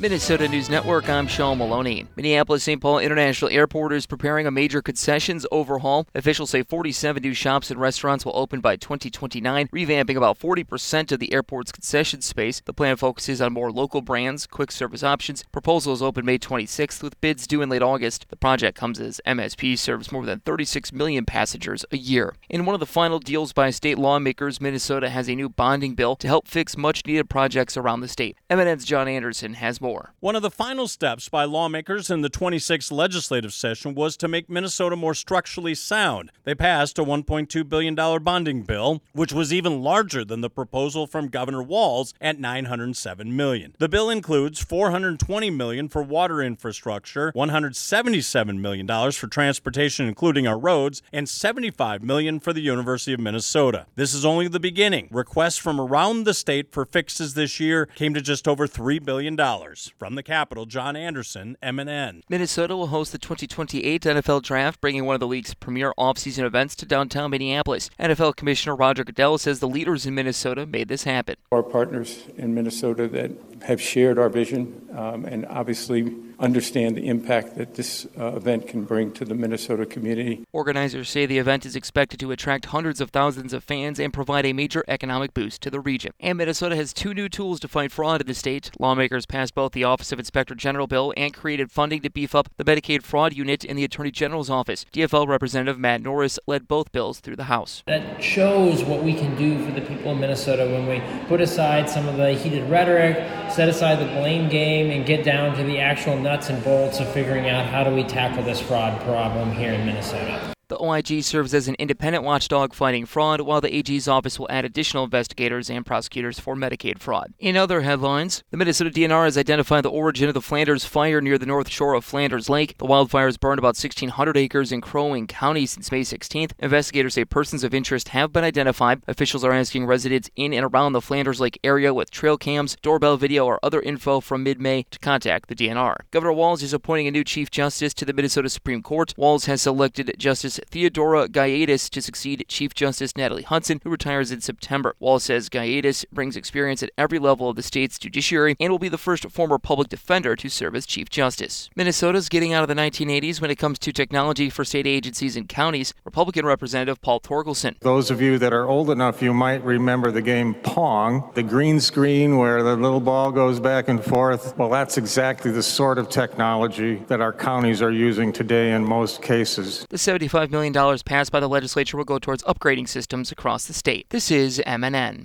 Minnesota News Network, I'm Sean Maloney. Minneapolis-St. Paul International Airport is preparing a major concessions overhaul. Officials say 47 new shops and restaurants will open by 2029, revamping about 40% of the airport's concession space. The plan focuses on more local brands, quick service options. Proposals open May 26th with bids due in late August. The project comes as MSP serves more than 36 million passengers a year. In one of the final deals by state lawmakers, Minnesota has a new bonding bill to help fix much-needed projects around the state. MNN's John Anderson has more. One of the final steps by lawmakers in the 26th legislative session was to make Minnesota more structurally sound. They passed a $1.2 billion bonding bill, which was even larger than the proposal from Governor Walz at $907 million. The bill includes $420 million for water infrastructure, $177 million for transportation, including our roads, and $75 million for the University of Minnesota. This is only the beginning. Requests from around the state for fixes this year came to just over $3 billion. From the Capitol, John Anderson, MNN. Minnesota will host the 2028 NFL Draft, bringing one of the league's premier offseason events to downtown Minneapolis. NFL Commissioner Roger Goodell says the leaders in Minnesota made this happen. Our partners in Minnesota that have shared our vision and obviously understand the impact that this event can bring to the Minnesota community. Organizers say the event is expected to attract hundreds of thousands of fans and provide a major economic boost to the region. And Minnesota has two new tools to fight fraud in the state. Lawmakers passed both the Office of Inspector General bill and created funding to beef up the Medicaid fraud unit in the Attorney General's office. DFL Representative Matt Norris led both bills through the House. That shows what we can do for the people of Minnesota when we put aside some of the heated rhetoric, set aside the blame game, and get down to the actual nuts and bolts of figuring out how do we tackle this fraud problem here in Minnesota. The OIG serves as an independent watchdog fighting fraud, while the AG's office will add additional investigators and prosecutors for Medicaid fraud. In other headlines, the Minnesota DNR has identified the origin of the Flanders fire near the north shore of Flanders Lake. The wildfires burned about 1,600 acres in Crow Wing County since May 16th. Investigators say persons of interest have been identified. Officials are asking residents in and around the Flanders Lake area with trail cams, doorbell video, or other info from mid-May to contact the DNR. Governor Walz is appointing a new Chief Justice to the Minnesota Supreme Court. Walz has selected Justice Theodora Gaiadis to succeed Chief Justice Natalie Hudson, who retires in September. Walz says Gaiadis brings experience at every level of the state's judiciary and will be the first former public defender to serve as Chief Justice. Minnesota's getting out of the 1980s when it comes to technology for state agencies and counties. Republican Representative Paul Torkelson. Those of you that are old enough, you might remember the game Pong, the green screen where the little ball goes back and forth. Well, that's exactly the sort of technology that our counties are using today in most cases. The $75 million passed by the legislature will go towards upgrading systems across the state. This is MNN.